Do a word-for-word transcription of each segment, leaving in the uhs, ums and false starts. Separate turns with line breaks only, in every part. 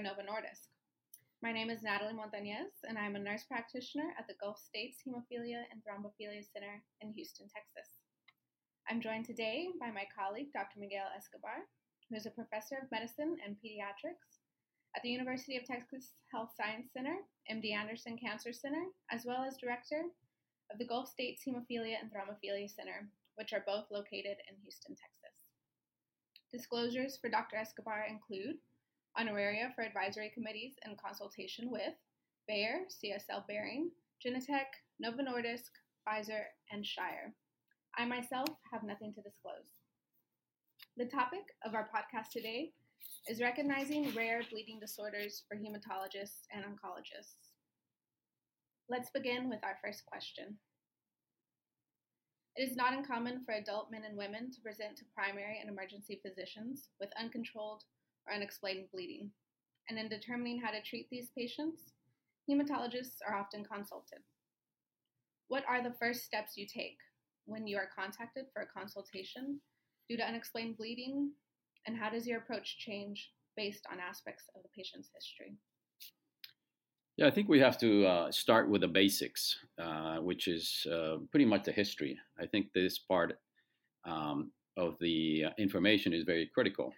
by Novo Nordisk. My name is Natalie Montañez, and I'm a nurse practitioner at the Gulf States Hemophilia and Thrombophilia Center in Houston, Texas. I'm joined today by my colleague, Doctor Miguel Escobar, who is a professor of medicine and pediatrics at the University of Texas Health Science Center, M D Anderson Cancer Center, as well as director of the Gulf States Hemophilia and Thrombophilia Center, which are both located in Houston, Texas. Disclosures for Doctor Escobar include honoraria for advisory committees in consultation with Bayer, C S L Behring, Genentech, Novo Nordisk, Pfizer, and Shire. I myself have nothing to disclose. The topic of our podcast today is recognizing rare bleeding disorders for hematologists and oncologists. Let's begin with our first question. It is not uncommon for adult men and women to present to primary and emergency physicians with uncontrolled or unexplained bleeding, and in determining how to treat these patients, hematologists are often consulted. What are the first steps you take when you are contacted for a consultation due to unexplained bleeding, and how does your approach change based on aspects of the patient's history?
Yeah, I think we have to uh, start with the basics, uh, which is uh, pretty much the history. I think this part um, of the information is very critical.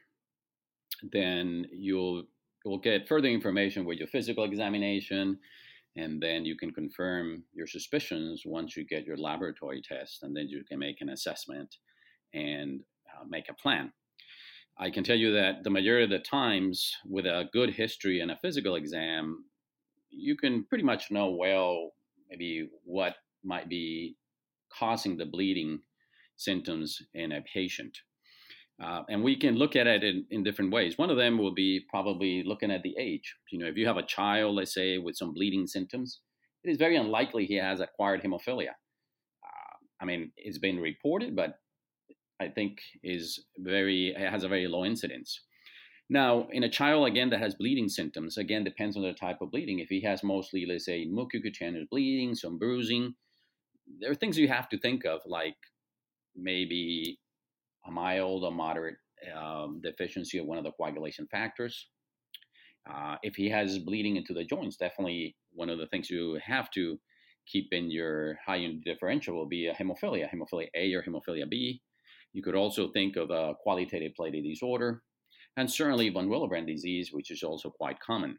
Then you'll you'll get further information with your physical examination, and then you can confirm your suspicions once you get your laboratory test, and then you can make an assessment and uh, make a plan. I can tell you that the majority of the times with a good history and a physical exam, you can pretty much know well maybe what might be causing the bleeding symptoms in a patient. Uh, and we can look at it in, in different ways. One of them will be probably looking at the age. You know, if you have a child, let's say, with some bleeding symptoms, it is very unlikely he has acquired hemophilia. Uh, I mean, it's been reported, but I think is very has a very low incidence. Now, in a child, again, that has bleeding symptoms, again, depends on the type of bleeding. If he has mostly, let's say, mucocutaneous bleeding, some bruising, there are things you have to think of, like maybe a mild or moderate um, deficiency of one of the coagulation factors. Uh, if he has bleeding into the joints, definitely one of the things you have to keep in your high unit differential will be a hemophilia, hemophilia A or hemophilia B. You could also think of a qualitative platelet disorder, and certainly von Willebrand disease, which is also quite common.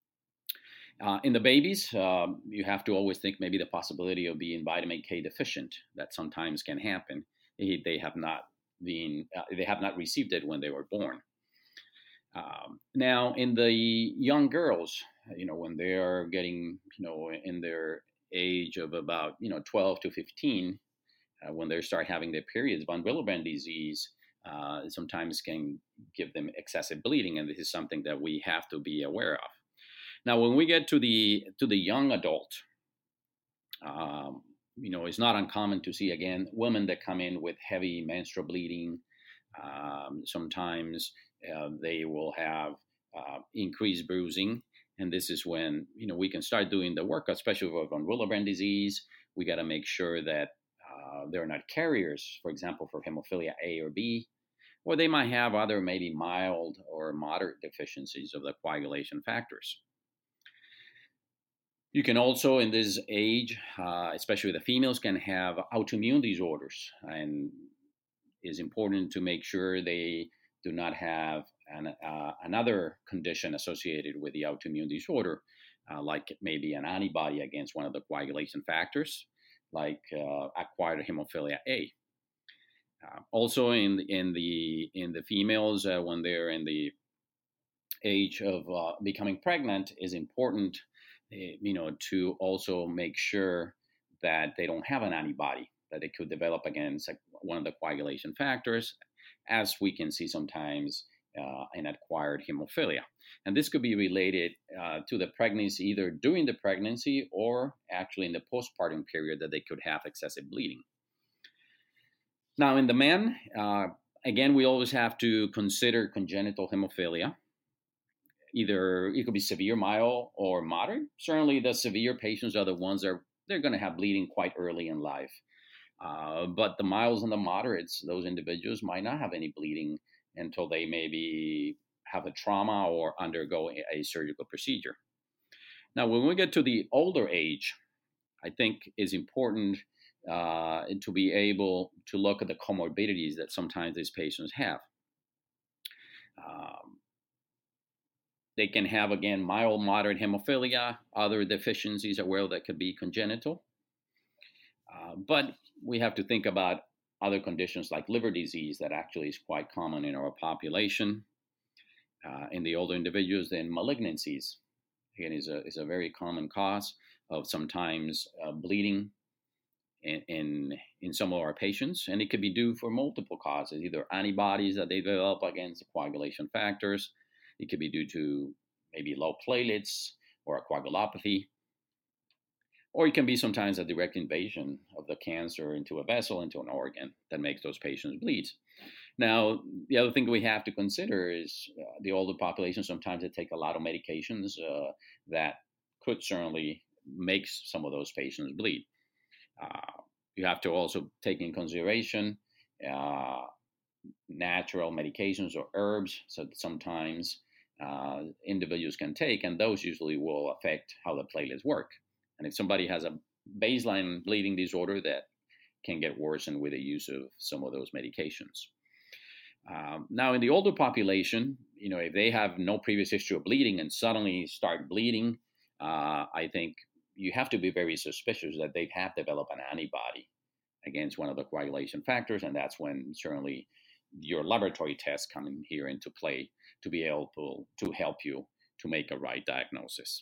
Uh, in the babies, um, you have to always think maybe the possibility of being vitamin K deficient. That sometimes can happen. They, they have not been, uh, they have not received it when they were born. Um, now, in the young girls, you know, when they are getting, you know, in their age of about, you know, twelve to fifteen, uh, when they start having their periods, von Willebrand disease Uh, sometimes can give them excessive bleeding, and this is something that we have to be aware of. Now, when we get to the to the young adult, um, you know, it's not uncommon to see again women that come in with heavy menstrual bleeding. Um, sometimes uh, they will have uh, increased bruising, and this is when you know we can start doing the work, especially for von Willebrand disease. We got to make sure that uh, they're not carriers, for example, for hemophilia A or B. Or they might have other maybe mild or moderate deficiencies of the coagulation factors. You can also, in this age, uh, especially the females, can have autoimmune disorders, and it's important to make sure they do not have an, uh, another condition associated with the autoimmune disorder, uh, like maybe an antibody against one of the coagulation factors, like uh, acquired hemophilia A. Uh, also, in in the in the females, uh, when they're in the age of uh, becoming pregnant, is important, uh, you know, to also make sure that they don't have an antibody that they could develop against like, one of the coagulation factors, as we can see sometimes uh, in acquired hemophilia. And this could be related uh, to the pregnancy, either during the pregnancy or actually in the postpartum period, that they could have excessive bleeding. Now, in the men, uh, again, we always have to consider congenital hemophilia. Either it could be severe, mild, or moderate. Certainly, the severe patients are the ones that are, they're going to have bleeding quite early in life. Uh, but the milds and the moderates, those individuals might not have any bleeding until they maybe have a trauma or undergo a, a surgical procedure. Now, when we get to the older age, I think it's important uh, to be able to look at the comorbidities that sometimes these patients have. Um, they can have, again, mild, moderate hemophilia, other deficiencies as well that could be congenital. Uh, but we have to think about other conditions like liver disease that actually is quite common in our population. Uh, in the older individuals, then malignancies, again, is a, is a very common cause of sometimes uh, bleeding in, in, in some of our patients. And it could be due for multiple causes, either antibodies that they develop against the coagulation factors. It could be due to maybe low platelets or a coagulopathy. Or it can be sometimes a direct invasion of the cancer into a vessel, into an organ that makes those patients bleed. Now, the other thing we have to consider is uh, the older population, sometimes they take a lot of medications uh, that could certainly make some of those patients bleed. Uh, you have to also take in consideration uh, natural medications or herbs, so that sometimes uh, individuals can take, and those usually will affect how the platelets work. And if somebody has a baseline bleeding disorder, that can get worsened with the use of some of those medications. Um, now, in the older population, you know, if they have no previous history of bleeding and suddenly start bleeding, uh, I think you have to be very suspicious that they have developed an antibody against one of the coagulation factors, and that's when certainly your laboratory tests come in here into play to be able to help you to make a right diagnosis.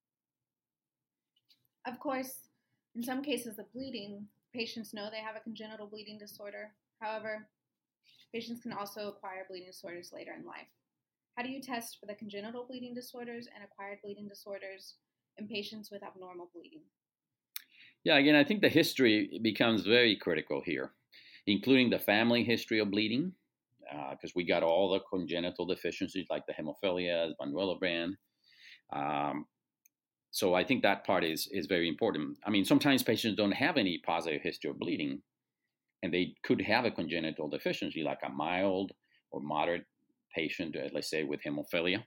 Of course, in some cases of bleeding, patients know they have a congenital bleeding disorder. However, patients can also acquire bleeding disorders later in life. How do you test for the congenital bleeding disorders and acquired bleeding disorders in patients with abnormal bleeding?
Yeah, again, I think the history becomes very critical here, including the family history of bleeding, because uh, we got all the congenital deficiencies like the hemophilia, von Willebrand. Um, so I think that part is, is very important. I mean, sometimes patients don't have any positive history of bleeding, and they could have a congenital deficiency like a mild or moderate patient, let's say, with hemophilia.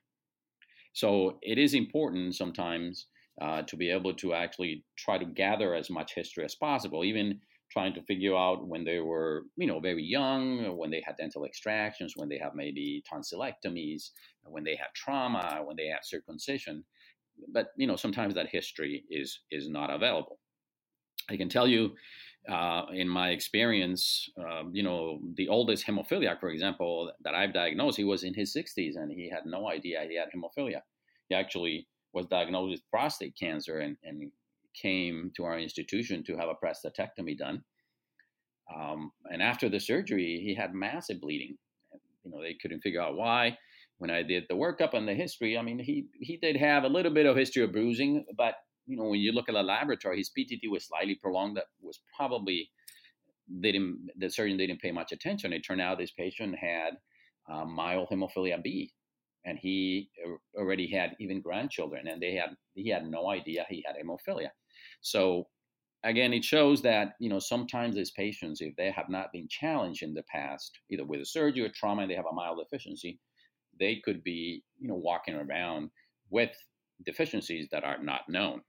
So it is important sometimes uh, to be able to actually try to gather as much history as possible, even trying to figure out when they were, you know, very young, or when they had dental extractions, when they have maybe tonsillectomies, when they had trauma, when they had circumcision. But, you know, sometimes that history is is not available. I can tell you, uh, in my experience, uh, you know, the oldest hemophiliac, for example, that I've diagnosed, he was in his sixties and he had no idea he had hemophilia. He actually was diagnosed with prostate cancer and, and came to our institution to have a prostatectomy done. Um, and after the surgery, he had massive bleeding. You know, they couldn't figure out why. When I did the workup and the history, I mean, he he did have a little bit of history of bruising, but you know, when you look at the laboratory, his P T T was slightly prolonged. That was probably didn't the surgeon didn't pay much attention. It turned out this patient had uh, mild hemophilia B, and he already had even grandchildren, and they had he had no idea he had hemophilia. So again, it shows that, you know, sometimes these patients, if they have not been challenged in the past, either with a surgery or trauma, and they have a mild deficiency, they could be, you know, walking around with deficiencies that are not known.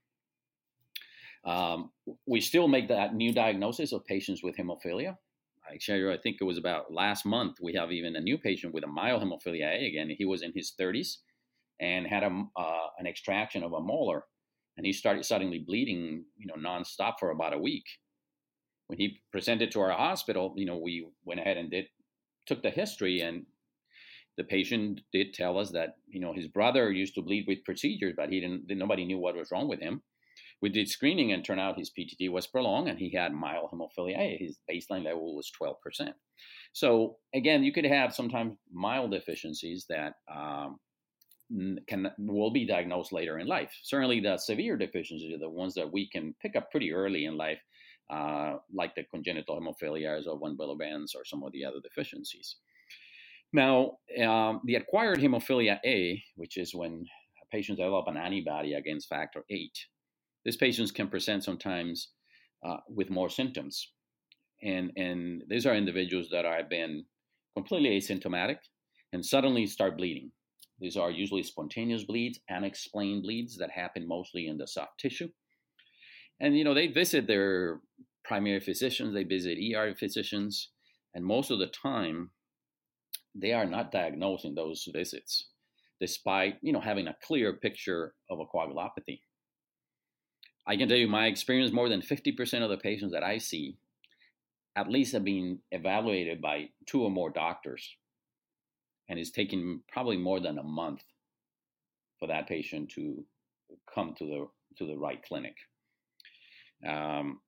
Um, we still make that new diagnosis of patients with hemophilia. I share you, I think it was about last month, we have even a new patient with a mild hemophilia A. Again, he was in his thirties and had a, uh, an extraction of a molar. And he started suddenly bleeding, you know, nonstop for about a week. When he presented to our hospital, you know, we went ahead and did took the history, and the patient did tell us that, you know, his brother used to bleed with procedures, but he didn't. Nobody knew what was wrong with him. We did screening, and turned out his P T T was prolonged, and he had mild hemophilia A. His baseline level was twelve percent. So again, you could have sometimes mild deficiencies that um, can will be diagnosed later in life. Certainly, the severe deficiencies are the ones that we can pick up pretty early in life, uh, like the congenital hemophilias or von Willebrand's or some of the other deficiencies. Now, um, the acquired hemophilia A, which is when patients develop an antibody against factor eight, these patients can present sometimes uh, with more symptoms. And, and these are individuals that have been completely asymptomatic and suddenly start bleeding. These are usually spontaneous bleeds, unexplained bleeds that happen mostly in the soft tissue. And, you know, they visit their primary physicians, they visit E R physicians, and most of the time, they are not diagnosed in those visits, despite, you know, having a clear picture of a coagulopathy. I can tell you my experience, more than fifty percent of the patients that I see at least have been evaluated by two or more doctors. And it's taking probably more than a month for that patient to come to the to the right clinic. Um,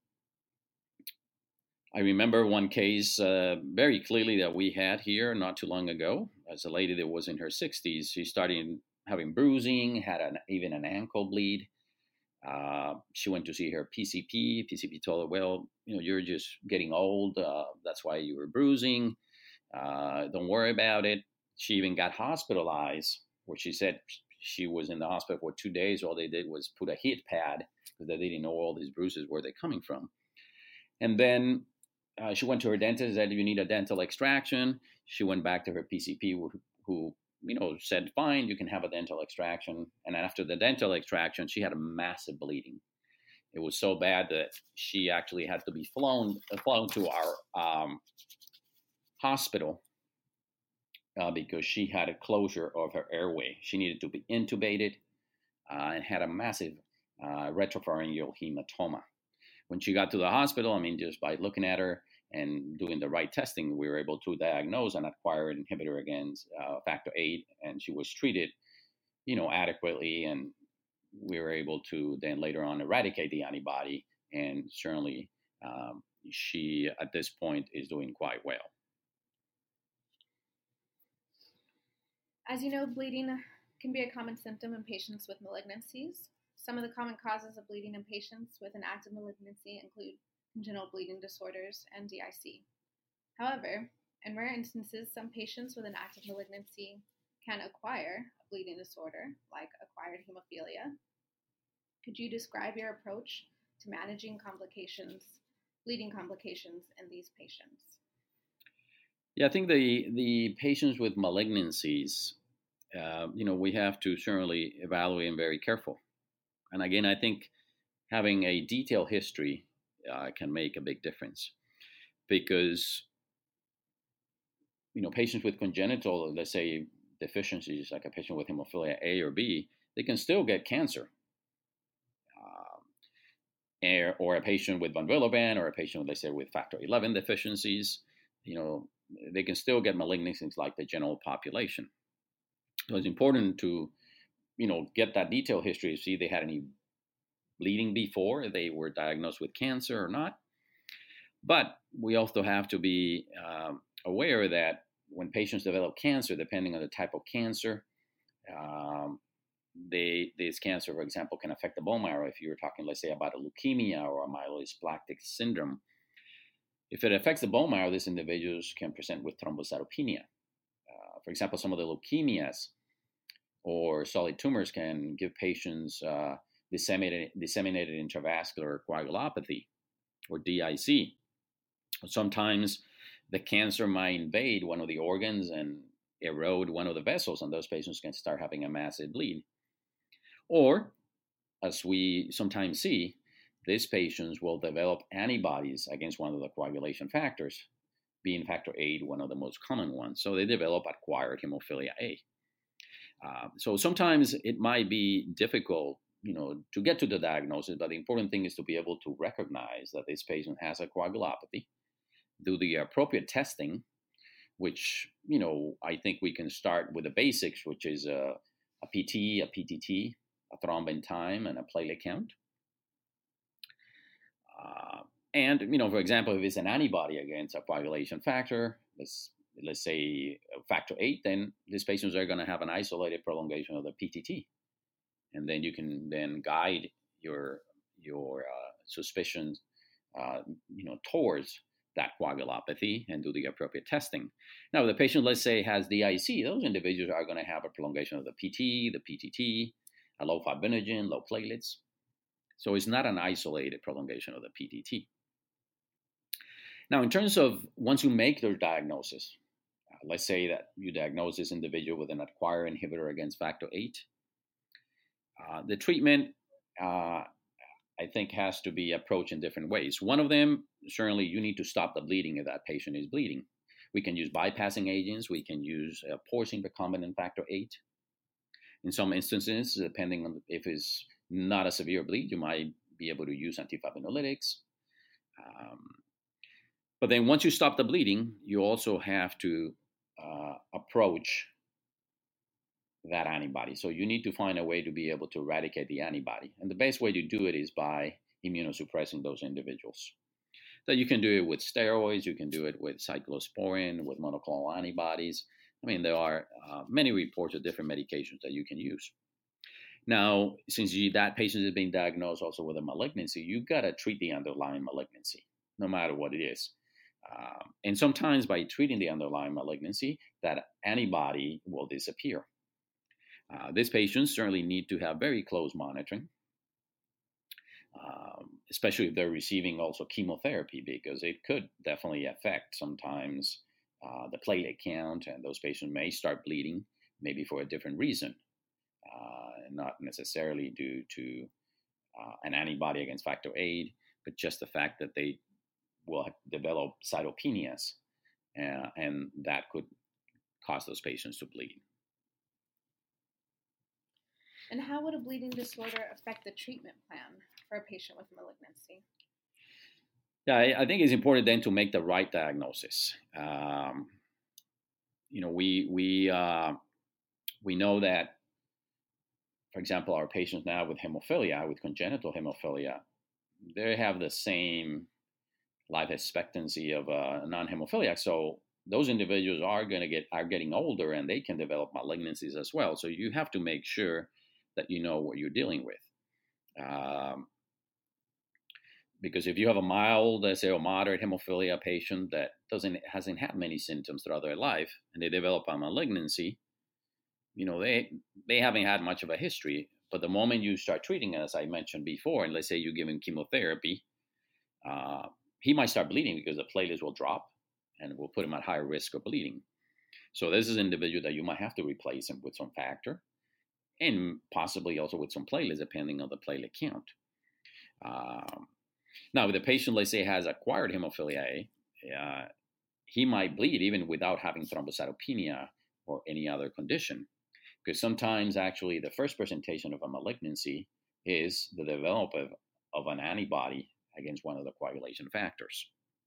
I remember one case uh, very clearly that we had here not too long ago. As a lady that was in her sixties, she started having bruising, had an, even an ankle bleed. Uh, she went to see her P C P. P C P told her, well, you know, you're just getting old. Uh, that's why you were bruising. Uh, don't worry about it. She even got hospitalized, where she said she was in the hospital for two days. All they did was put a heat pad because they didn't know all these bruises, where they're coming from. And then uh, she went to her dentist, said, you need a dental extraction. She went back to her P C P, who, who you know, said, fine, you can have a dental extraction. And after the dental extraction, she had a massive bleeding. It was so bad that she actually had to be flown, flown to our um, hospital uh, because she had a closure of her airway. She needed to be intubated uh, and had a massive uh, retropharyngeal hematoma. When she got to the hospital, I mean, just by looking at her and doing the right testing, we were able to diagnose an acquired inhibitor against uh, factor eight, and she was treated, you know, adequately, and we were able to then later on eradicate the antibody, and certainly um, she, at this point, is doing quite well.
As you know, bleeding can be a common symptom in patients with malignancies. Some of the common causes of bleeding in patients with an active malignancy include congenital bleeding disorders and D I C. However, in rare instances, some patients with an active malignancy can acquire a bleeding disorder, like acquired hemophilia. Could you describe your approach to managing complications, bleeding complications in these patients?
Yeah, I think the the patients with malignancies, uh, you know, we have to certainly evaluate and very careful. And again, I think having a detailed history uh, can make a big difference, because, you know, patients with congenital, let's say, deficiencies, like a patient with hemophilia A or B, they can still get cancer. Um, or a patient with von Willebrand, or a patient, let's say, with factor eleven deficiencies, you know, they can still get malignancies like the general population. So it's important to, you know, get that detailed history to see if they had any bleeding before they were diagnosed with cancer or not. But we also have to be um, aware that when patients develop cancer, depending on the type of cancer, um, they, this cancer, for example, can affect the bone marrow. If you're talking, let's say, about a leukemia or a myelodysplastic syndrome, if it affects the bone marrow, these individuals can present with thrombocytopenia. Uh, for example, some of the leukemias or solid tumors can give patients uh, disseminated, disseminated intravascular coagulopathy, or D I C. Sometimes the cancer might invade one of the organs and erode one of the vessels, and those patients can start having a massive bleed. Or, as we sometimes see, these patients will develop antibodies against one of the coagulation factors, being factor eight, one of the most common ones. So they develop acquired hemophilia A. Uh, so sometimes it might be difficult, you know, to get to the diagnosis, but the important thing is to be able to recognize that this patient has a coagulopathy, do the appropriate testing, which, you know, I think we can start with the basics, which is a, a P T, a P T T, a thrombin time, and a platelet count. Uh, and, you know, for example, if it's an antibody against a coagulation factor, let's, let's say factor eight, then these patients are going to have an isolated prolongation of the P T T. And then you can then guide your, your uh, suspicions, uh, you know, towards that coagulopathy and do the appropriate testing. Now, if the patient, let's say, has D I C, those individuals are going to have a prolongation of the P T, the P T T, a low fibrinogen, low platelets. So it's not an isolated prolongation of the P T T. Now, in terms of once you make their diagnosis, uh, let's say that you diagnose this individual with an acquired inhibitor against factor eight. Uh, the treatment, uh, I think, has to be approached in different ways. One of them, certainly, you need to stop the bleeding if that patient is bleeding. We can use bypassing agents. We can use uh, porcine recombinant factor eight. In some instances, depending on if it's not a severe bleed, you might be able to use antifibrinolytics. Um, but then once you stop the bleeding, you also have to uh, approach that antibody. So you need to find a way to be able to eradicate the antibody. And the best way to do it is by immunosuppressing those individuals. So you can do it with steroids, you can do it with cyclosporin, with monoclonal antibodies. I mean, there are uh, many reports of different medications that you can use. Now, since you, that patient is being diagnosed also with a malignancy, you've got to treat the underlying malignancy, no matter what it is. Um, and sometimes by treating the underlying malignancy, that antibody will disappear. Uh, these patients certainly need to have very close monitoring, um, especially if they're receiving also chemotherapy, because it could definitely affect sometimes uh, the platelet count, and those patients may start bleeding, maybe for a different reason, uh, not necessarily due to uh, an antibody against factor eight, but just the fact that they will develop cytopenias, uh, and that could cause those patients to bleed.
And how would a bleeding disorder affect the treatment plan for a patient with malignancy?
Yeah, I, I think it's important then to make the right diagnosis. Um, you know, we we uh, we know that, for example, our patients now with hemophilia, with congenital hemophilia, they have the same life expectancy of a non-hemophiliac. So those individuals are going to get are getting older, and they can develop malignancies as well. So you have to make sure that you know what you're dealing with. Um, because if you have a mild, let's say, or moderate hemophilia patient that doesn't hasn't had many symptoms throughout their life, and they develop a malignancy, you know, they they haven't had much of a history. But the moment you start treating, as I mentioned before, and let's say you give him chemotherapy, uh, he might start bleeding because the platelets will drop, and will put him at higher risk of bleeding. So this is an individual that you might have to replace him with some factor, and possibly also with some platelets, depending on the platelet count. Um, now, if the patient, let's say, has acquired hemophilia A, uh, he might bleed even without having thrombocytopenia or any other condition, because sometimes actually the first presentation of a malignancy is the development of an antibody against one of the coagulation factors.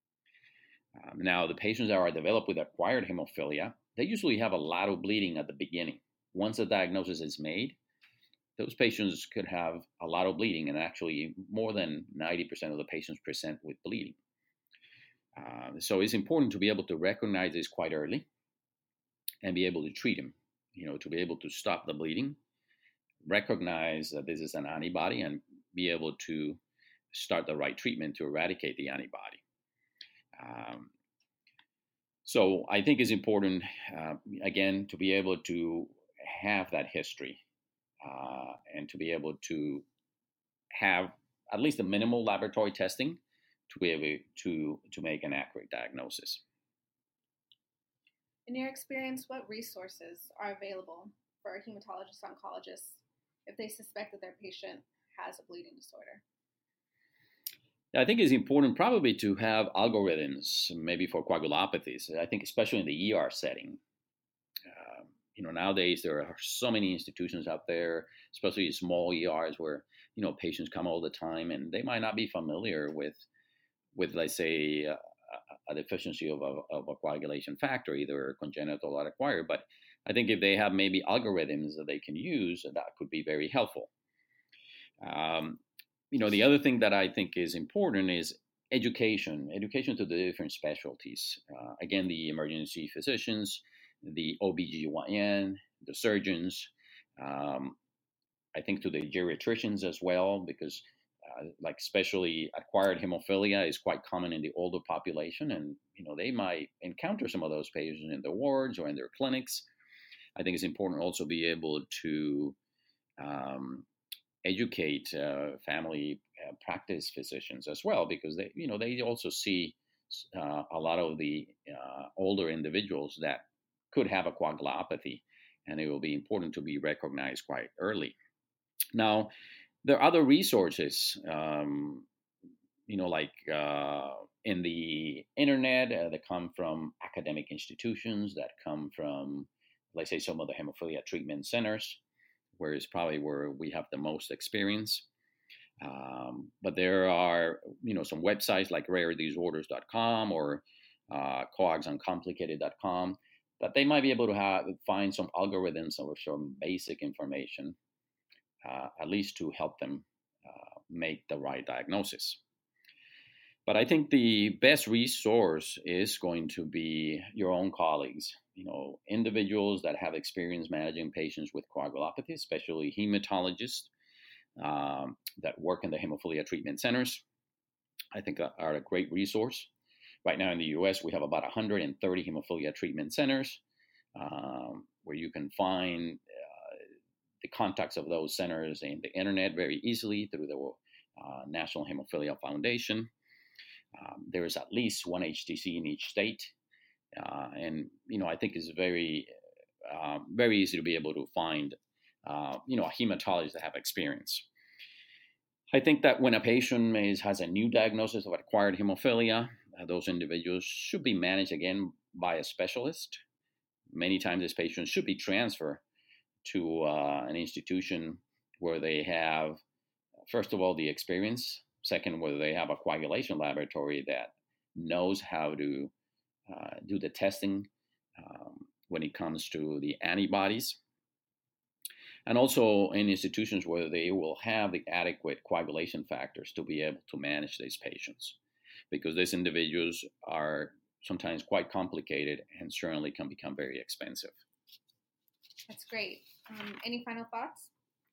Um, now, the patients that are developed with acquired hemophilia, they usually have a lot of bleeding at the beginning. Once the diagnosis is made, those patients could have a lot of bleeding, and actually more than ninety percent of the patients present with bleeding. Uh, so it's important to be able to recognize this quite early and be able to treat them, you know, to be able to stop the bleeding, recognize that this is an antibody, and be able to start the right treatment to eradicate the antibody. Um, so I think it's important, uh, again, to be able to have that history, uh, and to be able to have at least a minimal laboratory testing to be able to, to make an accurate diagnosis.
In your experience, what resources are available for hematologist oncologists if they suspect that their patient has a bleeding disorder?
I think it's important probably to have algorithms, maybe for coagulopathies. I think especially in the E R setting. Uh, you know, nowadays there are so many institutions out there, especially small E Rs, where, you know, patients come all the time, and they might not be familiar with, with let's say, a, a deficiency of a, of a coagulation factor, either congenital or acquired. But I think if they have maybe algorithms that they can use, that could be very helpful. Um, you know, the other thing that I think is important is education, education to the different specialties. Uh, again, the emergency physicians, the O B G Y N, the surgeons, um, I think to the geriatricians as well, because uh, like especially acquired hemophilia is quite common in the older population, and, you know, they might encounter some of those patients in their wards or in their clinics. I think it's important also be able to um, educate uh, family uh, practice physicians as well, because they, you know, they also see uh, a lot of the uh, older individuals that could have a coagulopathy, and it will be important to be recognized quite early. Now, there are other resources, um, you know, like uh, in the internet uh, that come from academic institutions, that come from, let's say, some of the hemophilia treatment centers, where it's probably where we have the most experience. Um, but there are, you know, some websites like rare disorders dot com or uh, coags uncomplicated dot com that they might be able to have find some algorithms or some basic information, uh, at least to help them uh, make the right diagnosis. But I think the best resource is going to be your own colleagues, you know, individuals that have experience managing patients with coagulopathy, especially hematologists um, that work in the hemophilia treatment centers. I think are a great resource. Right now in the U S, we have about one hundred thirty hemophilia treatment centers um, where you can find uh, the contacts of those centers in the internet very easily through the uh, National Hemophilia Foundation. Um, there is at least one H T C in each state, uh, and you know I think it's very, uh, very easy to be able to find, uh, you know, a hematologist that have experience. I think that when a patient is, has a new diagnosis of acquired hemophilia, uh, those individuals should be managed again by a specialist. Many times, this patient should be transferred to uh, an institution where they have, first of all, the experience. Second, whether they have a coagulation laboratory that knows how to uh, do the testing um, when it comes to the antibodies. And also in institutions where they will have the adequate coagulation factors to be able to manage these patients. Because these individuals are sometimes quite complicated and certainly can become very expensive.
That's great. Um, any final thoughts?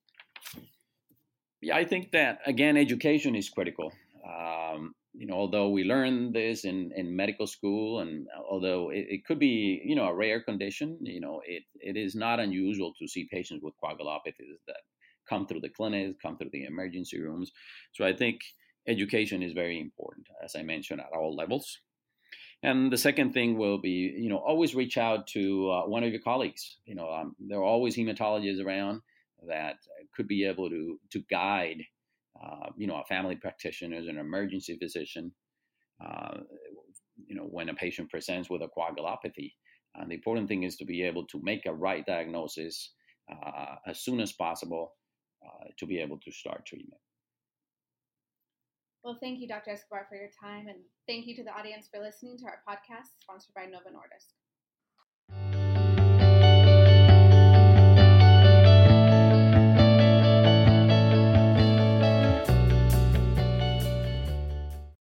Yeah, I think that, again, education is critical. Um, you know, although we learn this in, in medical school, and although it, it could be, you know, a rare condition, you know, it, it is not unusual to see patients with coagulopathies that come through the clinics, come through the emergency rooms. So I think education is very important, as I mentioned, at all levels. And the second thing will be, you know, always reach out to uh, one of your colleagues. You know, um, there are always hematologists around that could be able to to guide, uh, you know, a family practitioner, an emergency physician, uh, you know, when a patient presents with a coagulopathy. And the important thing is to be able to make a right diagnosis uh, as soon as possible uh, to be able to start treatment.
Well, thank you, Doctor Escobar, for your time, and thank you to the audience for listening to our podcast sponsored by Novo Nordisk.